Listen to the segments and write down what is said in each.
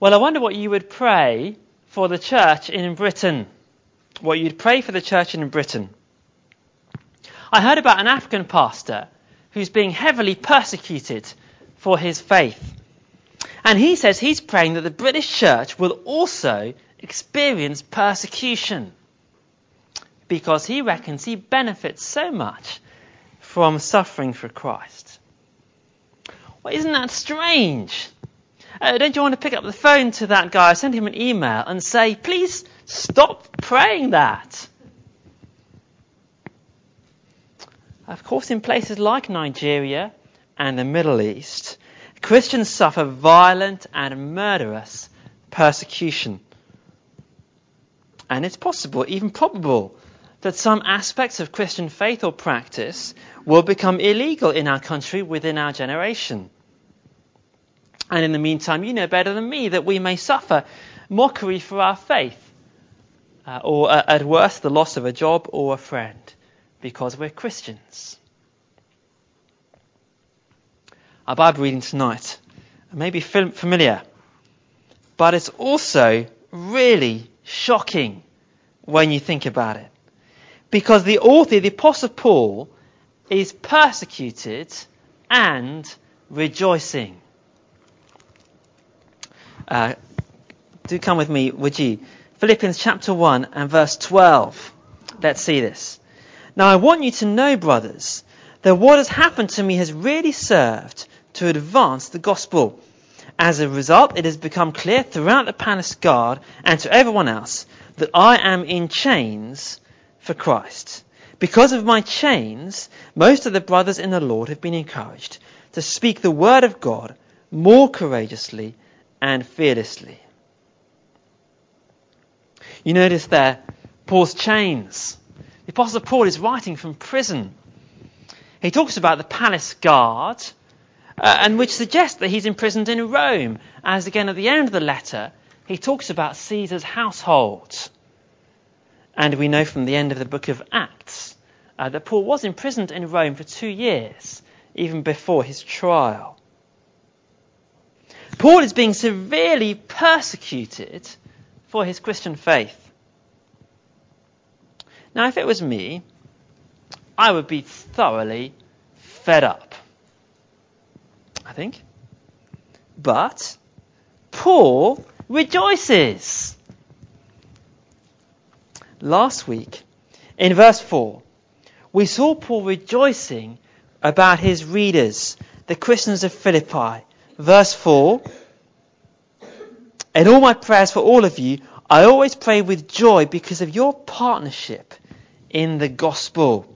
Well, I wonder what you would pray for the church in Britain. What you'd pray for the church in Britain. I heard about an African pastor who's being heavily persecuted for his faith. And he says he's praying that the British church will also experience persecution, because he reckons he benefits so much from suffering for Christ. Well, isn't that strange? Don't you want to pick up the phone to that guy, send him an email and say, please stop praying that? Of course, in places like Nigeria and the Middle East, Christians suffer violent and murderous persecution. And it's possible, even probable, that some aspects of Christian faith or practice will become illegal in our country within our generation. And in the meantime, you know better than me that we may suffer mockery for our faith, or at worst, the loss of a job or a friend, because we're Christians. Our Bible reading tonight may be familiar, but it's also really shocking when you think about it. Because the author, the Apostle Paul, is persecuted and rejoicing. Do come with me, would you? Philippians chapter 1 and verse 12. Let's see this. Now I want you to know, brothers, that what has happened to me has really served to advance the gospel. As a result, it has become clear throughout the palace guard and to everyone else that I am in chains for Christ. Because of my chains, most of the brothers in the Lord have been encouraged to speak the word of God more courageously and fearlessly. You notice there, Paul's chains. The Apostle Paul is writing from prison. He talks about the palace guard, and which suggests that he's imprisoned in Rome. As again at the end of the letter, he talks about Caesar's household. And we know from the end of the book of Acts that Paul was imprisoned in Rome for 2 years, even before his trial. Paul is being severely persecuted for his Christian faith. Now, if it was me, I would be thoroughly fed up, I think. But Paul rejoices. Last week, in verse 4, we saw Paul rejoicing about his readers, the Christians of Philippi. Verse 4, in all my prayers for all of you, I always pray with joy because of your partnership in the gospel.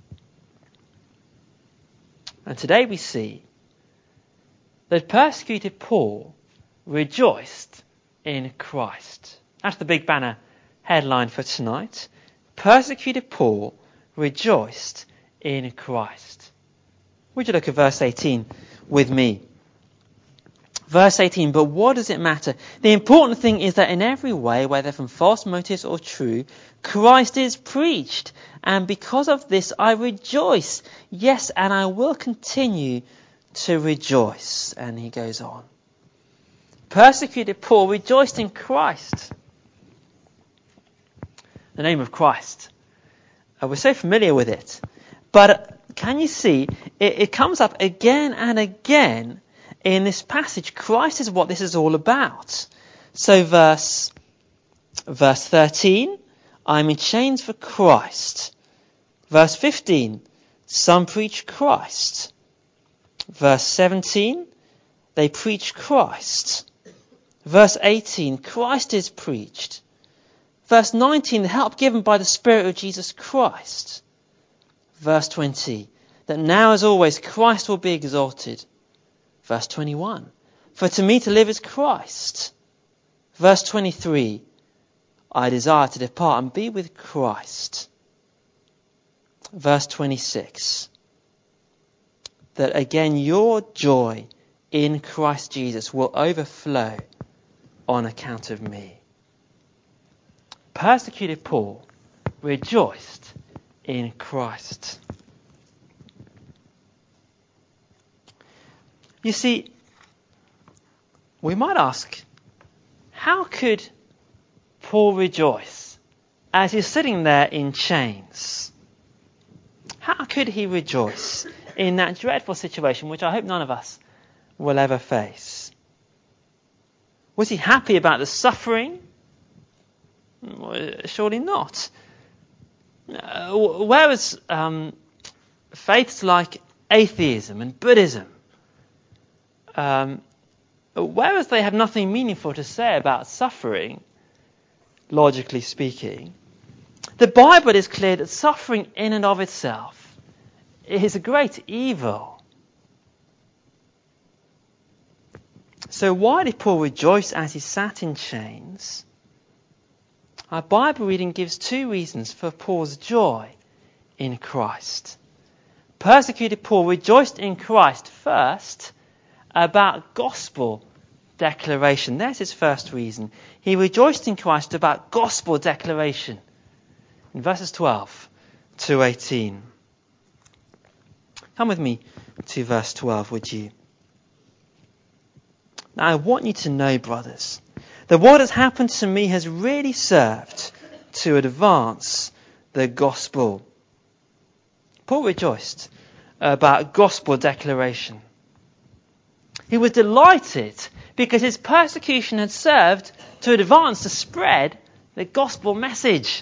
And today we see that persecuted Paul rejoiced in Christ. That's the big banner headline for tonight. Persecuted Paul rejoiced in Christ. Would you look at verse 18 with me? Verse 18, but what does it matter? The important thing is that in every way, whether from false motives or true, Christ is preached. And because of this, I rejoice. Yes, and I will continue to rejoice. And he goes on. Persecuted Paul rejoiced in Christ. The name of Christ. We're so familiar with it. But can you see, it comes up again and again in this passage. Christ is what this is all about. So verse 13, I'm in chains for Christ. Verse 15, some preach Christ. Verse 17, they preach Christ. Verse 18, Christ is preached. Verse 19, the help given by the Spirit of Jesus Christ. Verse 20, that now as always Christ will be exalted. Verse 21, for to me to live is Christ. Verse 23, I desire to depart and be with Christ. Verse 26, that again your joy in Christ Jesus will overflow on account of me. Persecuted Paul rejoiced in Christ. You see, we might ask, how could Paul rejoice as he's sitting there in chains? How could he rejoice in that dreadful situation, which I hope none of us will ever face? Was he happy about the suffering? Surely not. Whereas faiths like atheism and Buddhism, whereas they have nothing meaningful to say about suffering, logically speaking, the Bible is clear that suffering in and of itself is a great evil. So why did Paul rejoice as he sat in chains? Our Bible reading gives two reasons for Paul's joy in Christ. Persecuted Paul rejoiced in Christ first about gospel declaration. There's his first reason. He rejoiced in Christ about gospel declaration. In verses 12 to 18. Come with me to verse 12, would you? Now, I want you to know, brothers, that what has happened to me has really served to advance the gospel. Paul rejoiced about gospel declaration. He was delighted because his persecution had served to advance, to spread the gospel message.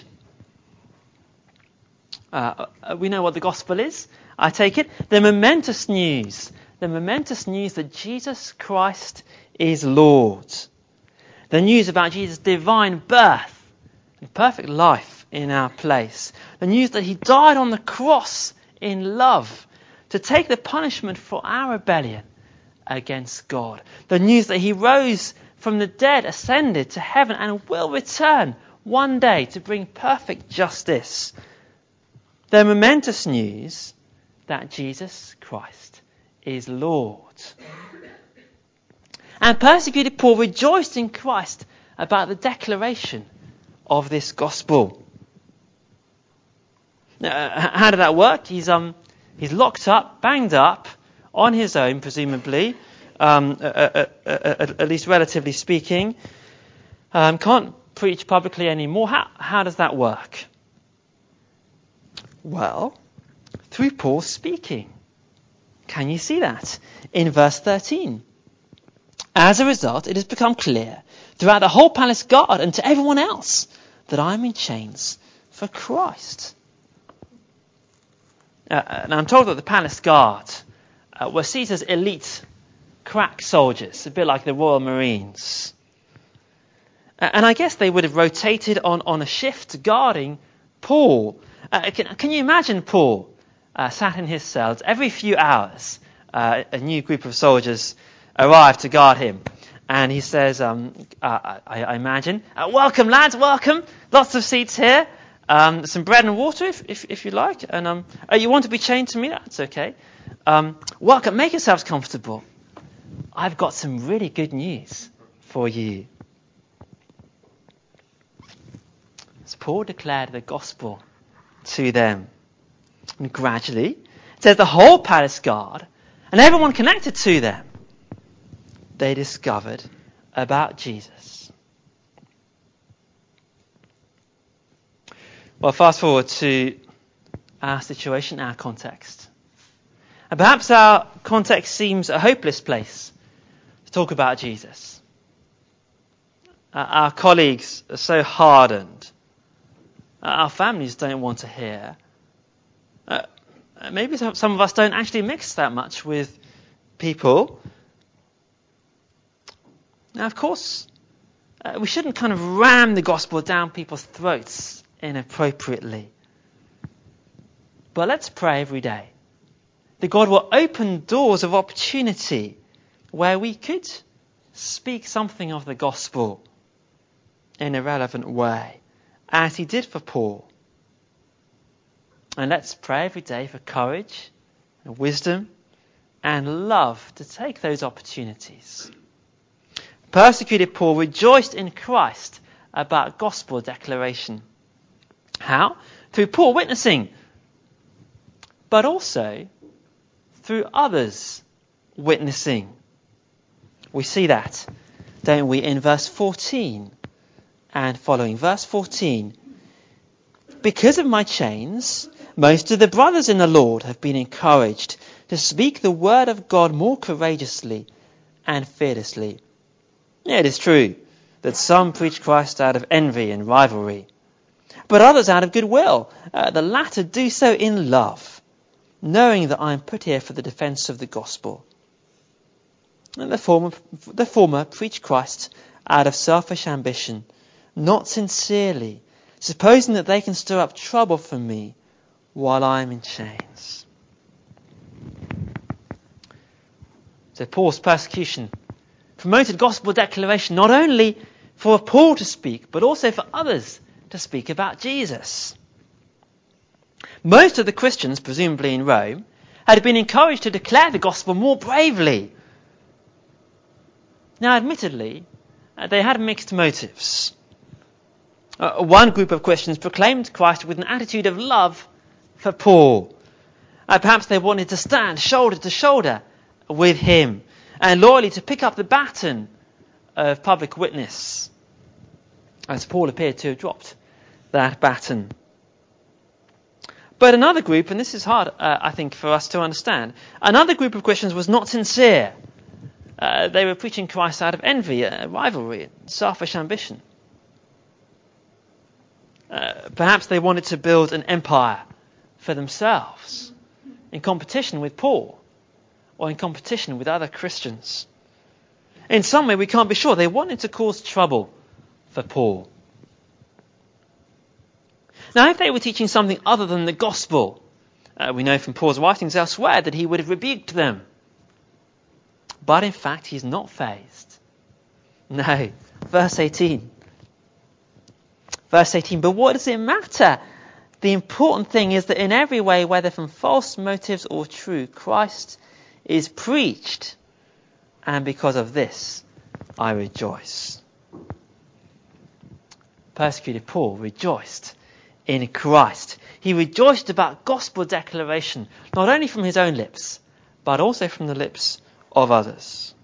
We know what the gospel is, I take it. The momentous news that Jesus Christ is Lord. The news about Jesus' divine birth and perfect life in our place. The news that he died on the cross in love to take the punishment for our rebellion against God. The news that he rose from the dead, ascended to heaven, and will return one day to bring perfect justice. The momentous news that Jesus Christ is Lord. And persecuted Paul rejoiced in Christ about the declaration of this gospel. How did that work? He's locked up, banged up, on his own, presumably, at least relatively speaking. Can't preach publicly anymore. How does that work? Well, through Paul speaking. Can you see that? In verse 13. As a result, it has become clear throughout the whole palace guard and to everyone else that I am in chains for Christ. And I'm told that the palace guard were Caesar's elite crack soldiers, a bit like the Royal Marines. And I guess they would have rotated on a shift guarding Paul. Can you imagine Paul sat in his cells every few hours? A new group of soldiers arrived to guard him. And he says, I imagine, welcome lads, welcome. Lots of seats here. Some bread and water if you like. And you want to be chained to me? That's okay. Welcome, make yourselves comfortable. I've got some really good news for you. As Paul declared the gospel to them. And gradually, it says the whole palace guard and everyone connected to them, they discovered about Jesus. Well, fast forward to our situation, our context. And perhaps our context seems a hopeless place to talk about Jesus. Our colleagues are so hardened. Our families don't want to hear. Maybe some of us don't actually mix that much with people. Now, of course, we shouldn't kind of ram the gospel down people's throats inappropriately. But let's pray every day that God will open doors of opportunity where we could speak something of the gospel in a relevant way, as he did for Paul. And let's pray every day for courage, and wisdom, and love to take those opportunities. Persecuted Paul rejoiced in Christ about gospel declaration. How? Through Paul witnessing, but also through others witnessing. We see that don't we, in verse 14 and following. Verse 14. Because of my chains, most of the brothers in the Lord have been encouraged to speak the word of God more courageously and fearlessly. Yeah, it is true that some preach Christ out of envy and rivalry, but others out of goodwill. The latter do so in love, knowing that I am put here for the defence of the gospel. And the former preach Christ out of selfish ambition, not sincerely, supposing that they can stir up trouble for me while I am in chains. So Paul's persecution promoted gospel declaration not only for Paul to speak, but also for others to speak about Jesus. Most of the Christians, presumably in Rome, had been encouraged to declare the gospel more bravely. Now, admittedly, they had mixed motives. One group of Christians proclaimed Christ with an attitude of love for Paul. Perhaps they wanted to stand shoulder to shoulder with him and loyally to pick up the baton of public witness, as Paul appeared to have dropped that baton. But another group, and this is hard, I think, for us to understand, another group of Christians was not sincere. They were preaching Christ out of envy, rivalry, selfish ambition. Perhaps they wanted to build an empire for themselves in competition with Paul or in competition with other Christians. In some way, we can't be sure. They wanted to cause trouble for Paul. Now, if they were teaching something other than the gospel, we know from Paul's writings elsewhere that he would have rebuked them. But in fact, he's not fazed. No. Verse 18. But what does it matter? The important thing is that in every way, whether from false motives or true, Christ is preached. And because of this, I rejoice. Persecuted Paul rejoiced in Christ. He rejoiced about gospel declaration, not only from his own lips, but also from the lips of others.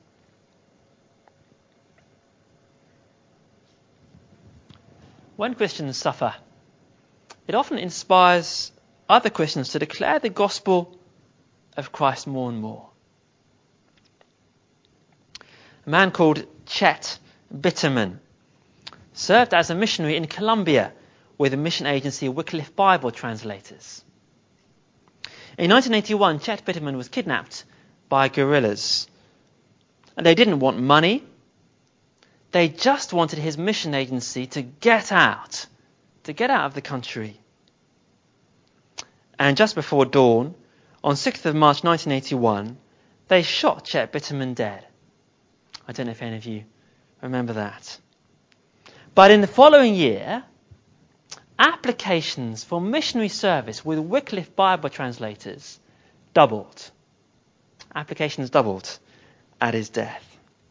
When Christians suffer, it often inspires other Christians to declare the gospel of Christ more and more. A man called Chet Bitterman served as a missionary in Colombia with the mission agency Wycliffe Bible Translators. In 1981, Chet Bitterman was kidnapped by guerrillas. And they didn't want money. They just wanted his mission agency to get out of the country. And just before dawn, on 6th of March 1981, they shot Chet Bitterman dead. I don't know if any of you remember that. But in the following year, applications for missionary service with Wycliffe Bible Translators doubled. Applications doubled at his death.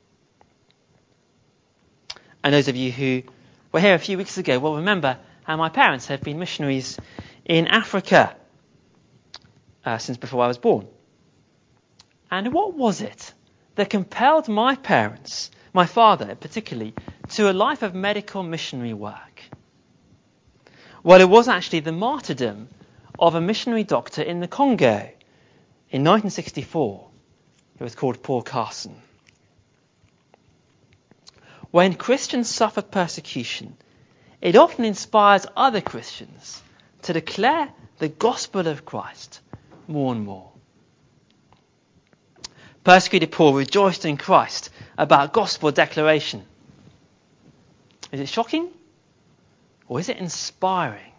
And those of you who were here a few weeks ago will remember how my parents have been missionaries in Africa since before I was born. And what was it that compelled my parents, my father particularly, to a life of medical missionary work? Well, it was actually the martyrdom of a missionary doctor in the Congo in 1964. It was called Paul Carson. When Christians suffer persecution, it often inspires other Christians to declare the gospel of Christ more and more. Persecuted Paul rejoiced in Christ about gospel declaration. Is it shocking? Or is it inspiring?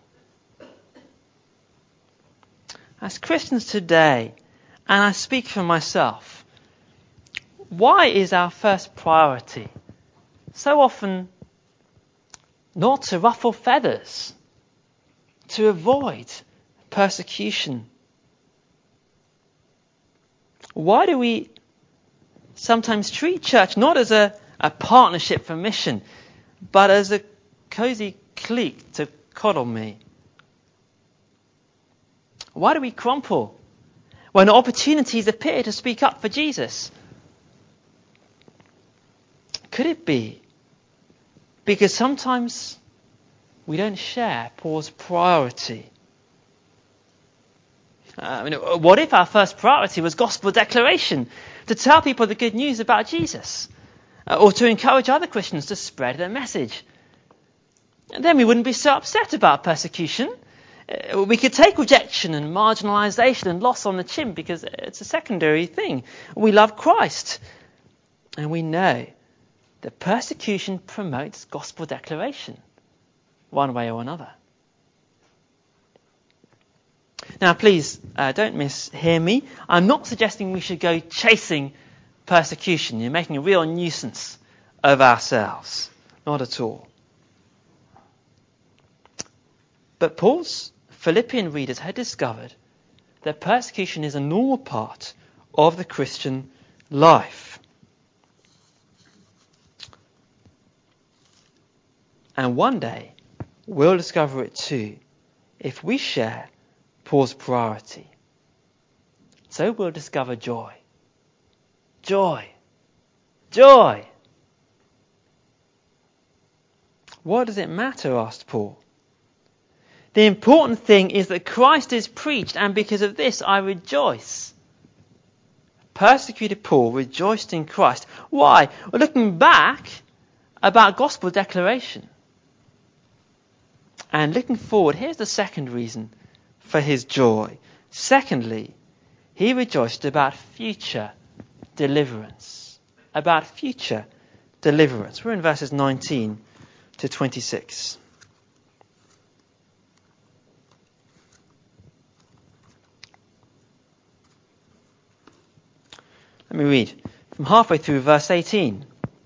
As Christians today, and I speak for myself, why is our first priority so often not to ruffle feathers, to avoid persecution? Why do we sometimes treat church not as a partnership for mission, but as a cozy clique to coddle me? Why do we crumple when opportunities appear to speak up for Jesus? Could it be because sometimes we don't share Paul's priority? What if our first priority was gospel declaration, to tell people the good news about Jesus, or to encourage other Christians to spread their message? And then we wouldn't be so upset about persecution. We could take rejection and marginalisation and loss on the chin because it's a secondary thing. We love Christ, and we know that persecution promotes gospel declaration, one way or another. Now, please don't mishear me. I'm not suggesting we should go chasing persecution. You're making a real nuisance of ourselves. Not at all. But Paul's Philippian readers had discovered that persecution is a normal part of the Christian life. And one day, we'll discover it too, if we share Paul's priority. So we'll discover joy. Joy. Joy. What does it matter? Asked Paul. The important thing is that Christ is preached, and because of this I rejoice. Persecuted Paul rejoiced in Christ. Why? Well, looking back about gospel declaration. And looking forward, here's the second reason for his joy. Secondly, he rejoiced about future deliverance. About future deliverance. We're in verses 19 to 26. Let me read from halfway through verse 18.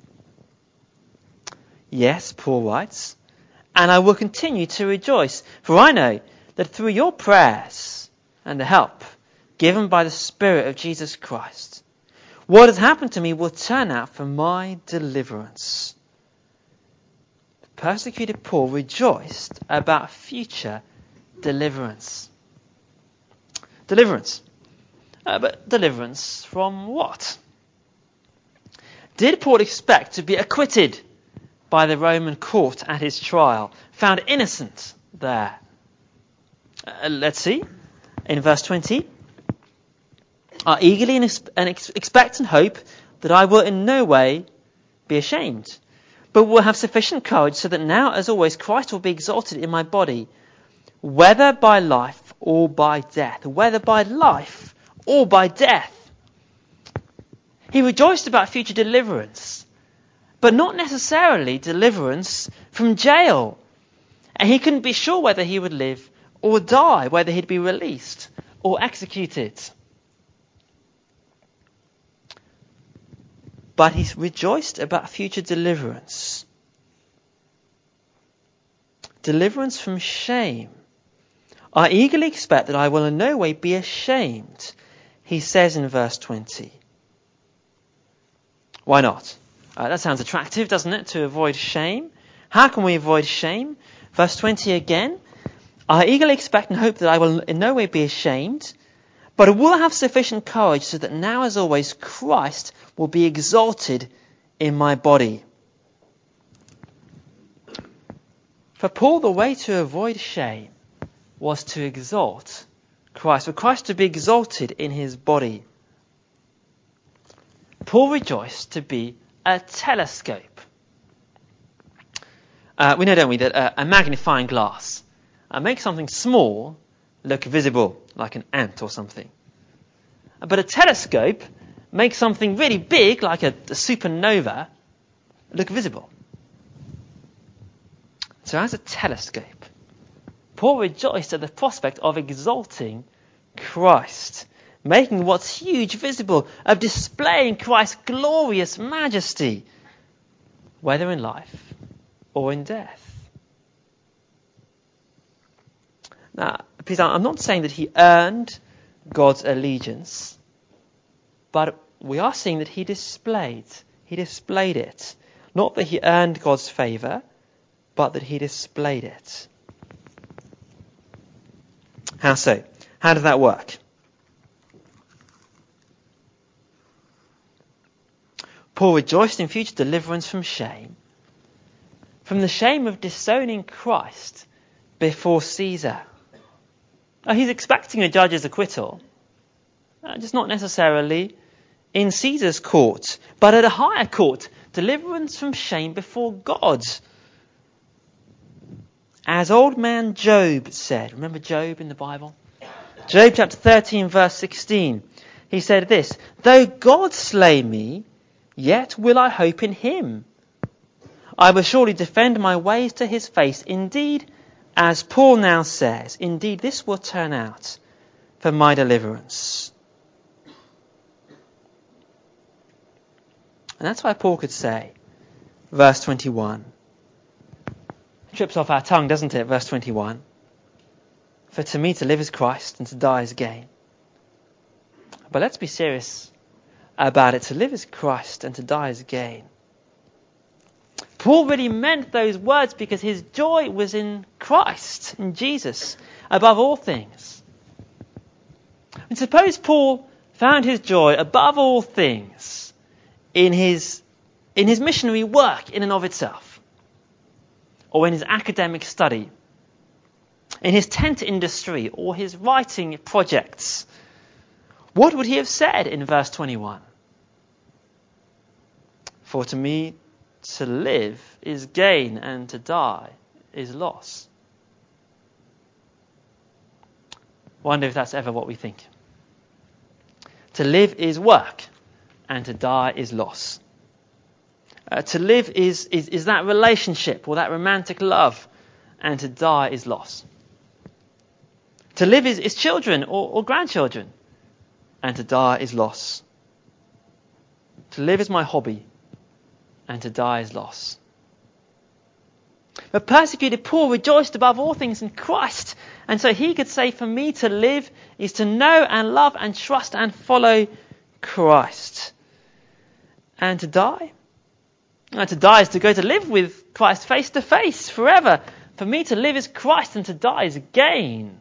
Yes, Paul writes, and I will continue to rejoice, for I know that through your prayers and the help given by the Spirit of Jesus Christ, what has happened to me will turn out for my deliverance. Persecuted Paul rejoiced about future deliverance. Deliverance. But deliverance from what? Did Paul expect to be acquitted by the Roman court at his trial, found innocent there? Let's see. In verse 20, I eagerly expect and hope that I will in no way be ashamed, but will have sufficient courage so that now, as always, Christ will be exalted in my body, whether by life or by death. Whether by life or by death. He rejoiced about future deliverance, but not necessarily deliverance from jail. And he couldn't be sure whether he would live or die, whether he'd be released or executed. But he rejoiced about future deliverance. Deliverance from shame. I eagerly expect that I will in no way be ashamed, he says in verse 20. Why not? That sounds attractive, doesn't it, to avoid shame? How can we avoid shame? Verse 20 again. I eagerly expect and hope that I will in no way be ashamed, but I will have sufficient courage so that now, as always, Christ will be exalted in my body. For Paul, the way to avoid shame was to exalt Christ, for Christ to be exalted in his body. Paul rejoiced to be a telescope. We know, don't we, that a magnifying glass makes something small look visible, like an ant or something. But a telescope makes something really big, like a supernova, look visible. So as a telescope, Paul rejoiced at the prospect of exalting Christ, making what's huge visible, of displaying Christ's glorious majesty, whether in life or in death. Now, please, I'm not saying that he earned God's allegiance, but we are seeing that he displayed it. Not that he earned God's favour, but that he displayed it. How so? How does that work? Paul rejoiced in future deliverance from shame, from the shame of disowning Christ before Caesar. Now, he's expecting a judge's acquittal, just not necessarily in Caesar's court, but at a higher court, deliverance from shame before God. As old man Job said, remember Job in the Bible? Job chapter 13 verse 16. He said this, "Though God slay me, yet will I hope in him. I will surely defend my ways to his face. Indeed, as Paul now says, indeed this will turn out for my deliverance." And that's why Paul could say, verse 21. Trips off our tongue, doesn't it? Verse 21. "For to me to live is Christ and to die is gain." But let's be serious about it. To live is Christ and to die is gain. Paul really meant those words because his joy was in Christ, in Jesus, above all things. And suppose Paul found his joy above all things in his missionary work in and of itself, or in his academic study, in his tent industry, or his writing projects. What would he have said in verse 21? "For to me to live is gain, and to die is loss." Wonder if that's ever what we think. To live is work, and to die is loss. To live is that relationship or that romantic love, and to die is loss. To live is children or grandchildren, and to die is loss. To live is my hobby, and to die is loss. But persecuted Paul rejoiced above all things in Christ, and so he could say, "For me to live is to know and love and trust and follow Christ." And to die? And to die is to go to live with Christ face to face forever. For me to live is Christ and to die is gain.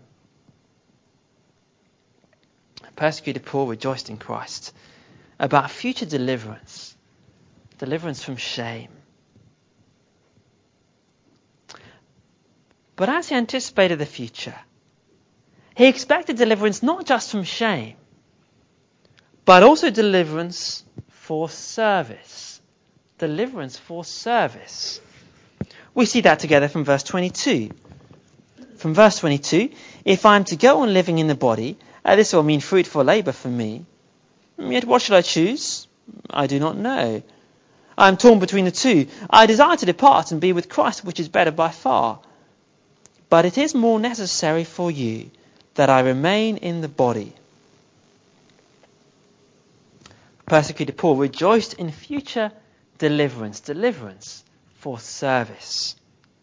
Persecuted Paul rejoiced in Christ about future deliverance from shame. But as he anticipated the future, he expected deliverance not just from shame, but also deliverance for service. Deliverance for service. We see that together from verse 22. From verse 22, "If I am to go on living in the body, this will mean fruitful labour for me. Yet what shall I choose? I do not know. I am torn between the two. I desire to depart and be with Christ, which is better by far. But it is more necessary for you that I remain in the body." Persecuted Paul rejoiced in future deliverance for service.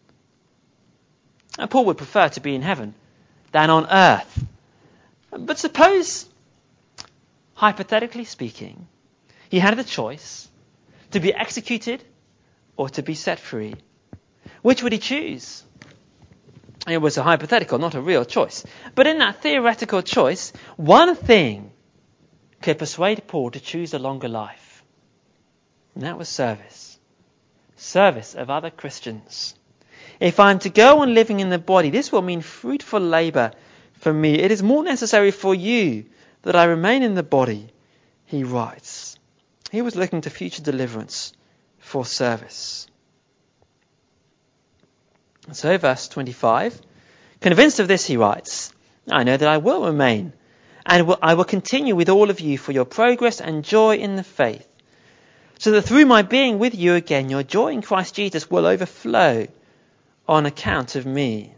And Paul would prefer to be in heaven than on earth. But suppose, hypothetically speaking, he had the choice to be executed or to be set free. Which would he choose? It was a hypothetical, not a real choice. But in that theoretical choice, one thing could persuade Paul to choose a longer life. And that was service. Service of other Christians. "If I am to go on living in the body, this will mean fruitful labour for me. It is more necessary for you that I remain in the body," he writes. He was looking to future deliverance for service. And so verse 25, "Convinced of this," he writes, "I know that I will remain, and I will continue with all of you for your progress and joy in the faith, so that through my being with you again, your joy in Christ Jesus will overflow on account of me."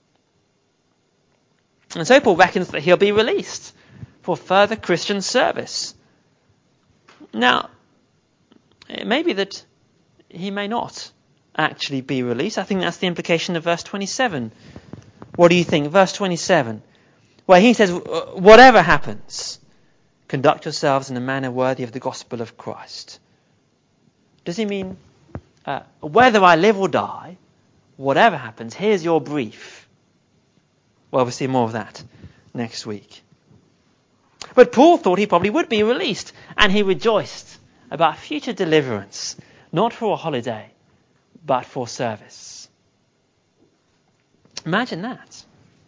And so Paul reckons that he'll be released for further Christian service. Now, it may be that he may not actually be released. I think that's the implication of verse 27. What do you think? Verse 27, where he says, "Whatever happens, conduct yourselves in a manner worthy of the gospel of Christ." Does he mean, whether I live or die, whatever happens, here's your brief? Well, we'll see more of that next week. But Paul thought he probably would be released, and he rejoiced about future deliverance, not for a holiday, but for service. Imagine that.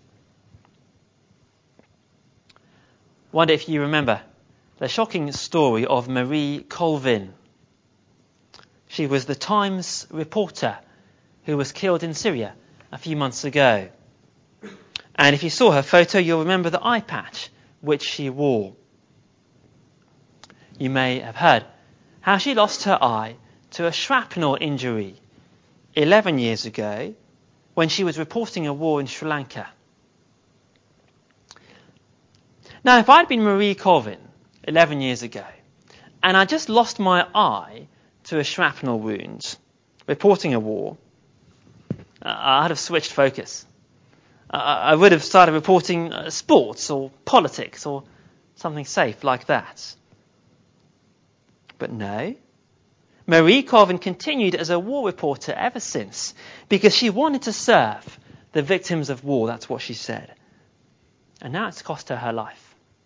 Wonder if you remember the shocking story of Marie Colvin. She was the Times reporter who was killed in Syria a few months ago. And if you saw her photo, you'll remember the eye patch which she wore. You may have heard how she lost her eye to a shrapnel injury 11 years ago when she was reporting a war in Sri Lanka. Now, if I'd been Marie Colvin 11 years ago and I just lost my eye to a shrapnel wound reporting a war, I'd have switched focus. I would have started reporting sports or politics or something safe like that. But no. Marie Colvin continued as a war reporter ever since because she wanted to serve the victims of war. That's what she said. And now it's cost her her life.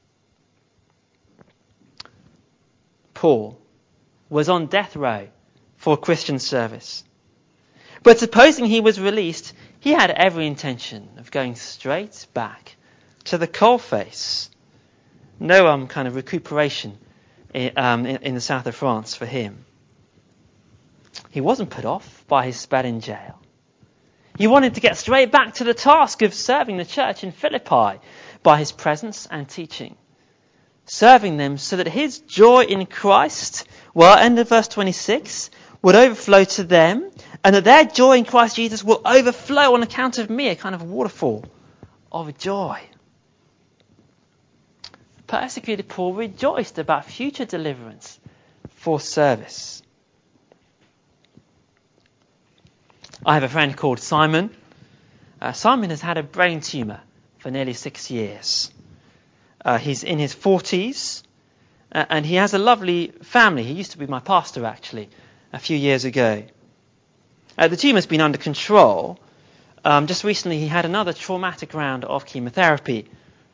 Paul was on death row for Christian service. But supposing he was released, he had every intention of going straight back to the coalface. No kind of recuperation in the south of France for him. He wasn't put off by his spat in jail. He wanted to get straight back to the task of serving the church in Philippi by his presence and teaching. Serving them so that his joy in Christ, well, end of verse 26, would overflow to them, and that their joy in Christ Jesus will overflow on account of me, a kind of waterfall of joy. Persecuted Paul rejoiced about future deliverance for service. I have a friend called Simon. Simon has had a brain tumour for nearly 6 years. He's in his 40s, and he has a lovely family. He used to be my pastor, actually, a few years ago. The tumour's been under control. Just recently, he had another traumatic round of chemotherapy.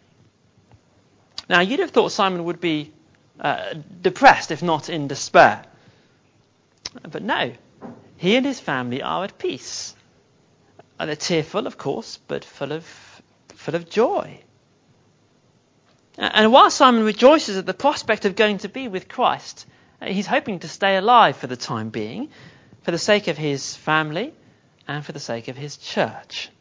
Now, you'd have thought Simon would be depressed, if not in despair. But no, he and his family are at peace. They're tearful, of course, but full of joy. And while Simon rejoices at the prospect of going to be with Christ, he's hoping to stay alive for the time being, for the sake of his family and for the sake of his church.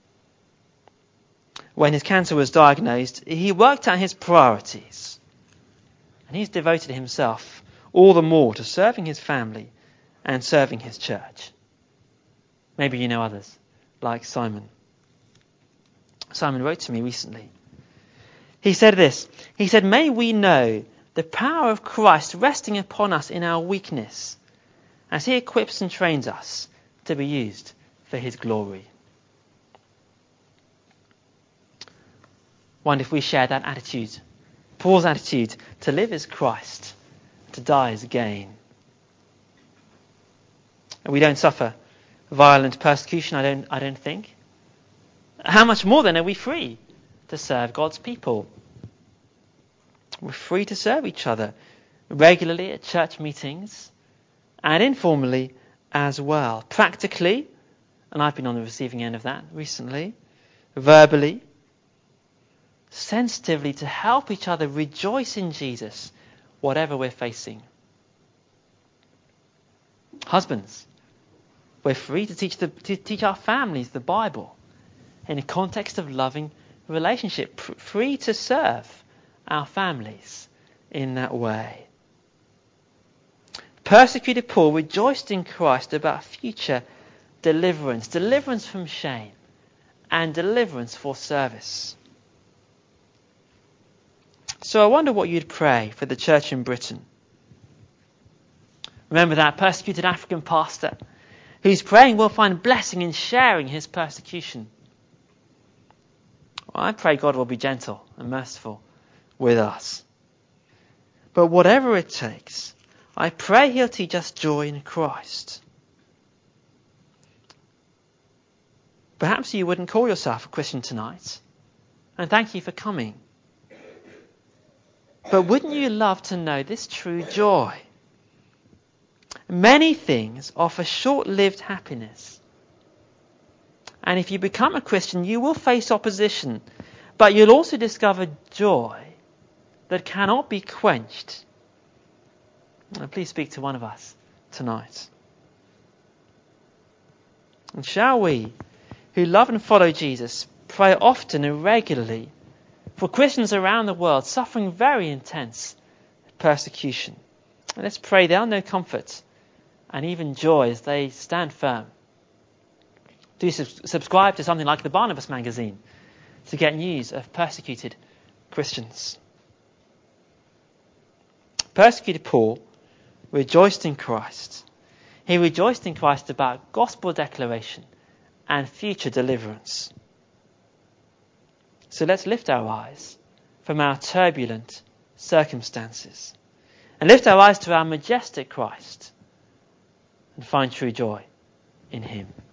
When his cancer was diagnosed, he worked out his priorities. And he's devoted himself all the more to serving his family and serving his church. Maybe you know others, like Simon. Simon wrote to me recently. He said this. He said, "May we know the power of Christ resting upon us in our weakness, as he equips and trains us to be used for his glory." Wonder if we share that attitude, Paul's attitude, to live as Christ, to die as gain. And we don't suffer violent persecution, I don't think. How much more then are we free to serve God's people? We're free to serve each other regularly at church meetings and informally as well. Practically, and I've been on the receiving end of that recently, verbally, sensitively to help each other rejoice in Jesus, whatever we're facing. Husbands, we're free to teach our families the Bible in a context of loving relationship, free to serve our families in that way. Persecuted Paul rejoiced in Christ about future deliverance from shame, and deliverance for service. So I wonder what you'd pray for the church in Britain. Remember that persecuted African pastor who's praying we'll find blessing in sharing his persecution. Well, I pray God will be gentle and merciful with us. But whatever it takes, I pray he'll teach us joy in Christ. Perhaps you wouldn't call yourself a Christian tonight, and thank you for coming. But wouldn't you love to know this true joy? Many things offer short-lived happiness. And if you become a Christian, you will face opposition, but you'll also discover joy that cannot be quenched. Now, please speak to one of us tonight. And shall we, who love and follow Jesus, pray often and regularly for Christians around the world suffering very intense persecution? And let's pray they'll know comfort and even joy as they stand firm. Do subscribe to something like the Barnabas magazine to get news of persecuted Christians. Persecuted Paul rejoiced in Christ. He rejoiced in Christ about gospel declaration and future deliverance. So let's lift our eyes from our turbulent circumstances and lift our eyes to our majestic Christ and find true joy in him.